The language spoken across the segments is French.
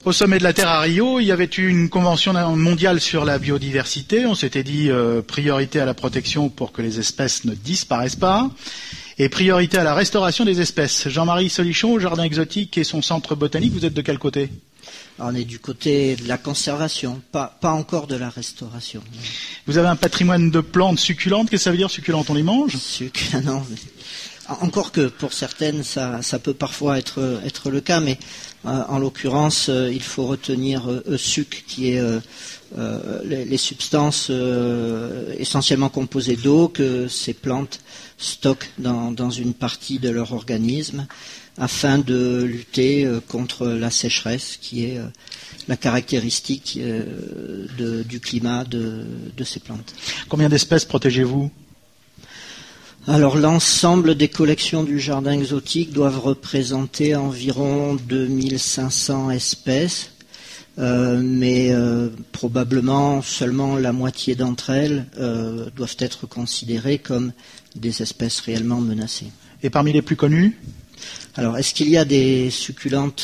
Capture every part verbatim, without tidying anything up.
Au sommet de la Terre à Rio, il y avait eu une convention mondiale sur la biodiversité. On s'était dit euh, priorité à la protection pour que les espèces ne disparaissent pas et priorité à la restauration des espèces. Jean-Marie Solichon, au Jardin Exotique et son centre botanique, vous êtes de quel côté ? On est du côté de la conservation, pas, pas encore de la restauration. Vous avez un patrimoine de plantes succulentes. Qu'est-ce que ça veut dire succulentes? On les mange? Succulentes, non. Mais... Encore que pour certaines, ça, ça peut parfois être, être le cas, mais euh, en l'occurrence, euh, il faut retenir euh, suc, qui est euh, euh, les, les substances euh, essentiellement composées d'eau que ces plantes stockent dans, dans une partie de leur organisme afin de lutter euh, contre la sécheresse, qui est euh, la caractéristique euh, de, du climat de, de ces plantes. Combien d'espèces protégez-vous ? Alors l'ensemble des collections du Jardin Exotique doivent représenter environ deux mille cinq cents espèces, euh, mais euh, probablement seulement la moitié d'entre elles euh, doivent être considérées comme des espèces réellement menacées. Et parmi les plus connues ? Alors, est-ce qu'il y a des succulentes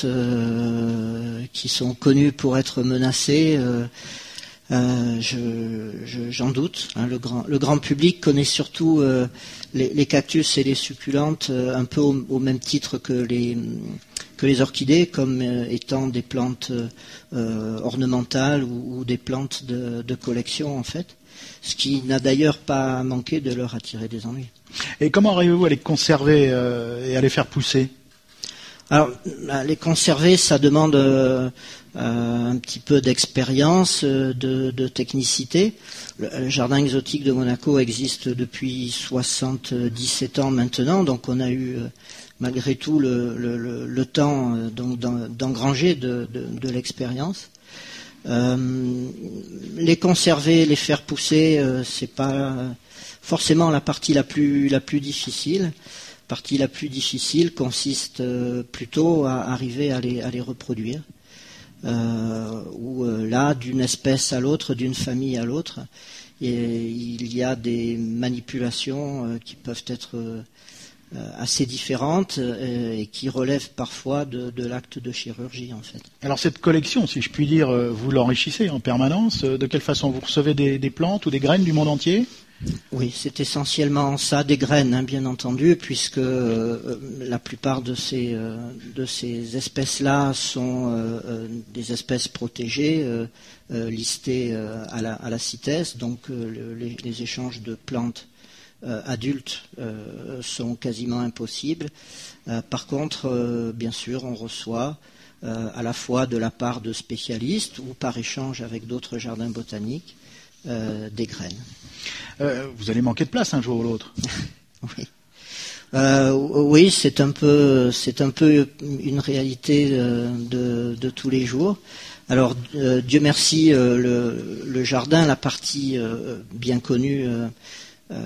euh, qui sont connues pour être menacées ? euh, Euh, je, je, j'en doute. Hein, le, grand, le grand public connaît surtout euh, les, les cactus et les succulentes euh, un peu au, au même titre que les, que les orchidées, comme euh, étant des plantes euh, ornementales ou, ou des plantes de, de collection en fait, ce qui n'a d'ailleurs pas manqué de leur attirer des ennuis. Et comment arrivez-vous à les conserver euh, et à les faire pousser ? Alors, les conserver, ça demande euh, euh, un petit peu d'expérience, euh, de, de technicité. Le, le Jardin Exotique de Monaco existe depuis soixante-dix-sept ans maintenant, donc on a eu euh, malgré tout le, le, le, le temps euh, donc, d'engranger de, de, de l'expérience. Euh, les conserver, les faire pousser, euh, c'est pas forcément la partie la plus, la plus difficile. La partie la plus difficile consiste euh, plutôt à arriver à les, à les reproduire. Euh, où euh, là, d'une espèce à l'autre, d'une famille à l'autre, et il y a des manipulations euh, qui peuvent être euh, assez différentes euh, et qui relèvent parfois de, de l'acte de chirurgie en fait. Alors cette collection, si je puis dire, vous l'enrichissez en permanence. De quelle façon? Vous recevez des, des plantes ou des graines du monde entier? Oui, c'est essentiellement ça, des graines, hein, bien entendu, puisque euh, la plupart de ces, euh, de ces espèces-là sont euh, euh, des espèces protégées, euh, euh, listées euh, à, la, à la CITES, donc euh, le, les, les échanges de plantes euh, adultes euh, sont quasiment impossibles. Euh, par contre, euh, bien sûr, on reçoit euh, à la fois de la part de spécialistes ou par échange avec d'autres jardins botaniques euh, des graines. Euh, vous allez manquer de place un jour ou l'autre. Oui, euh, oui, c'est un peu, c'est un peu une réalité euh, de, de tous les jours. Alors, euh, Dieu merci, euh, le, le jardin, la partie euh, bien connue euh, euh,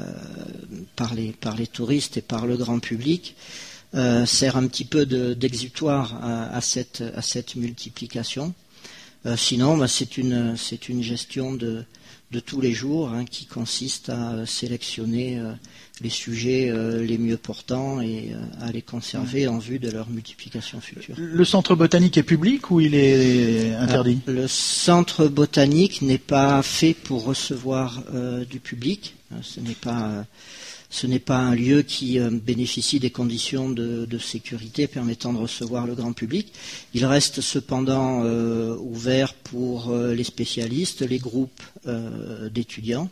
par les, par les touristes et par le grand public, euh, sert un petit peu de, d'exutoire à, à cette, à cette multiplication. Euh, sinon, bah, c'est une, c'est une gestion de de tous les jours, hein, qui consiste à euh, sélectionner euh, les sujets euh, les mieux portants et euh, à les conserver mmh. en vue de leur multiplication future. Le centre botanique est public ou il est interdit? Alors, le centre botanique n'est pas fait pour recevoir euh, du public. Ce n'est pas, euh, ce n'est pas un lieu qui euh, bénéficie des conditions de, de sécurité permettant de recevoir le grand public. Il reste cependant euh, ouvert pour euh, les spécialistes, les groupes euh, d'étudiants,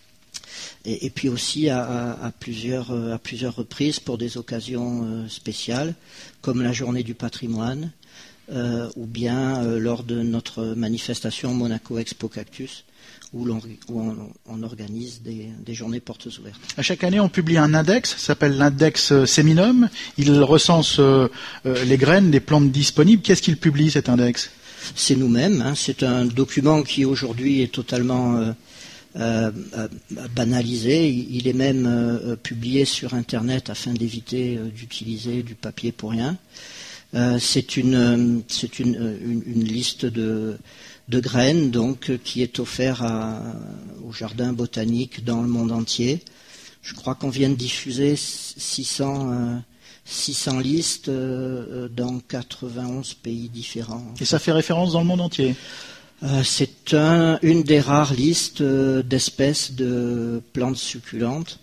et, et puis aussi à, à, à, plusieurs, à plusieurs reprises pour des occasions euh, spéciales, comme la journée du patrimoine, euh, ou bien euh, lors de notre manifestation Monaco Expo Cactus, où, l'on, où on, on organise des, des journées portes ouvertes. À chaque année, on publie un index, ça s'appelle l'index Seminum. Il recense euh, euh, les graines, les plantes disponibles. Qu'est-ce qu'il publie, cet index? C'est nous-mêmes. Hein. C'est un document qui aujourd'hui est totalement euh, euh, banalisé. Il est même euh, publié sur Internet afin d'éviter euh, d'utiliser du papier pour rien. Euh, c'est une, c'est une, une, une liste de de graines donc qui est offert à, au jardin botanique dans le monde entier. Je crois qu'on vient de diffuser six cents, euh, six cents listes euh, dans quatre-vingt-onze pays différents. Et ça fait référence dans le monde entier? euh, C'est un, une des rares listes euh, d'espèces de plantes succulentes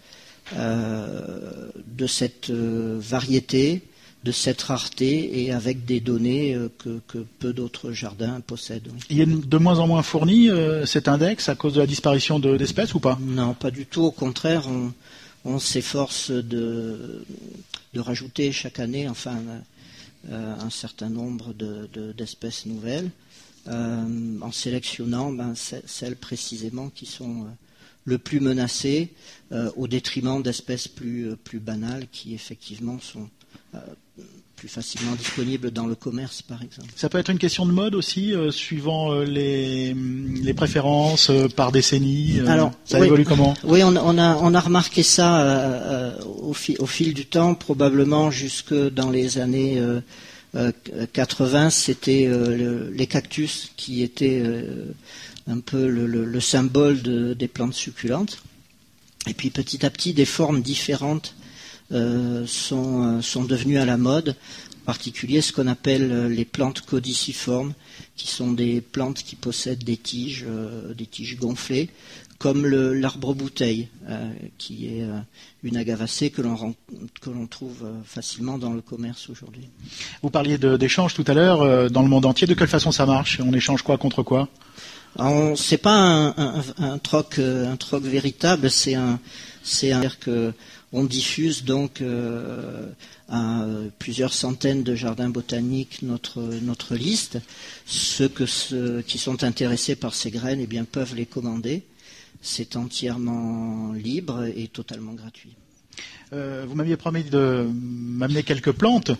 euh, de cette euh, variété, de cette rareté, et avec des données euh, que, que peu d'autres jardins possèdent. Oui. Il est de moins en moins fourni euh, cet index à cause de la disparition de, d'espèces ou pas? Non, pas du tout. Au contraire, on, on s'efforce de, de rajouter chaque année, enfin, euh, un certain nombre de, de, d'espèces nouvelles, euh, en sélectionnant ben, celles précisément qui sont euh, le plus menacées, euh, au détriment d'espèces plus, plus banales qui effectivement sont euh, plus facilement disponibles dans le commerce, par exemple. Ça peut être une question de mode aussi, euh, suivant euh, les, les préférences euh, par décennie. Euh, Alors, ça oui, évolue comment? Oui, on, on, a, on a remarqué ça euh, au, fi, au fil du temps, probablement jusque dans les années euh, euh, quatre-vingts. C'était euh, le, les cactus qui étaient euh, un peu le, le, le symbole de, des plantes succulentes. Et puis petit à petit, des formes différentes Euh, sont, euh, sont devenus à la mode, en particulier ce qu'on appelle euh, les plantes caudiciformes, qui sont des plantes qui possèdent des tiges, euh, des tiges gonflées, comme le, l'arbre bouteille, euh, qui est euh, une agavacée que l'on, que l'on trouve euh, facilement dans le commerce aujourd'hui. Vous parliez de, d'échanges tout à l'heure euh, dans le monde entier. De quelle façon ça marche? On échange quoi contre quoi? Alors, c'est pas un, un, un troc, un troc véritable, c'est un, c'est un que on diffuse donc euh, à plusieurs centaines de jardins botaniques notre notre liste. Ceux que ceux qui sont intéressés par ces graines, eh bien peuvent les commander. C'est entièrement libre et totalement gratuit. Euh, vous m'aviez promis de m'amener quelques plantes.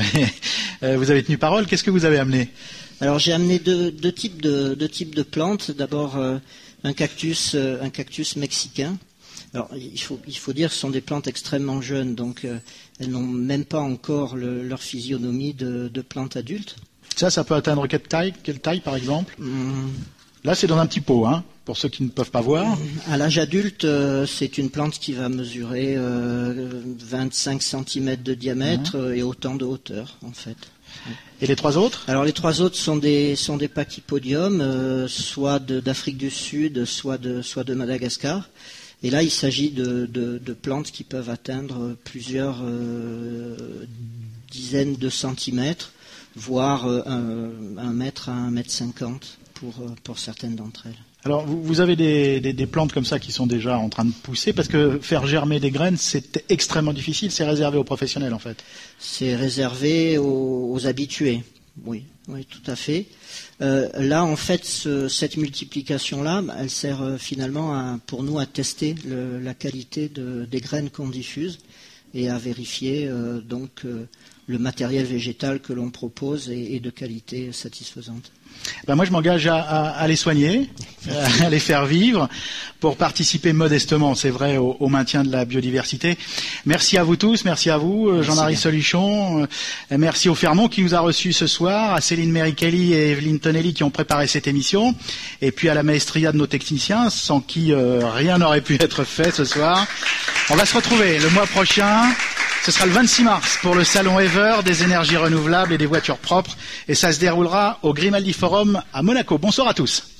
Oui. Vous avez tenu parole. Qu'est-ce que vous avez amené? Alors j'ai amené deux, deux types de deux types de plantes. D'abord euh, un cactus euh, un cactus mexicain. Alors, il faut, il faut dire que ce sont des plantes extrêmement jeunes, donc euh, elles n'ont même pas encore le, leur physionomie de, de plantes adultes. Ça, ça peut atteindre quelle taille, quelle taille par exemple? Hum. Là, c'est dans un petit pot, hein, pour ceux qui ne peuvent pas voir. À l'âge adulte, euh, c'est une plante qui va mesurer euh, vingt-cinq centimètres de diamètre mmh. et autant de hauteur, en fait. Et les trois autres? Alors les trois autres sont des sont des pachypodiums, euh, soit de, d'Afrique du Sud, soit de soit de Madagascar. Et là, il s'agit de, de, de plantes qui peuvent atteindre plusieurs euh, dizaines de centimètres, voire euh, un, un mètre à un mètre cinquante pour, pour certaines d'entre elles. Alors, vous, vous avez des, des, des plantes comme ça qui sont déjà en train de pousser, parce que faire germer des graines, c'est extrêmement difficile, c'est réservé aux professionnels en fait. C'est réservé aux, aux habitués, oui, oui, tout à fait. Euh, là, en fait, ce, cette multiplication-là, elle sert euh, finalement à, pour nous à tester le, la qualité de, des graines qu'on diffuse et à vérifier euh, donc euh, le matériel végétal que l'on propose est, est de qualité satisfaisante. Ben moi, je m'engage à, à, à les soigner, à les faire vivre, pour participer modestement, c'est vrai, au, au maintien de la biodiversité. Merci à vous tous, merci à vous, Jean-Marie Solichon, merci au Fermont qui nous a reçus ce soir, à Céline Merichelli et Evelyne Tonelli qui ont préparé cette émission, et puis à la maestria de nos techniciens, sans qui euh, rien n'aurait pu être fait ce soir. On va se retrouver le mois prochain. Ce sera le vingt-six mars pour le salon Ever des énergies renouvelables et des voitures propres, et ça se déroulera au Grimaldi Forum à Monaco. Bonsoir à tous.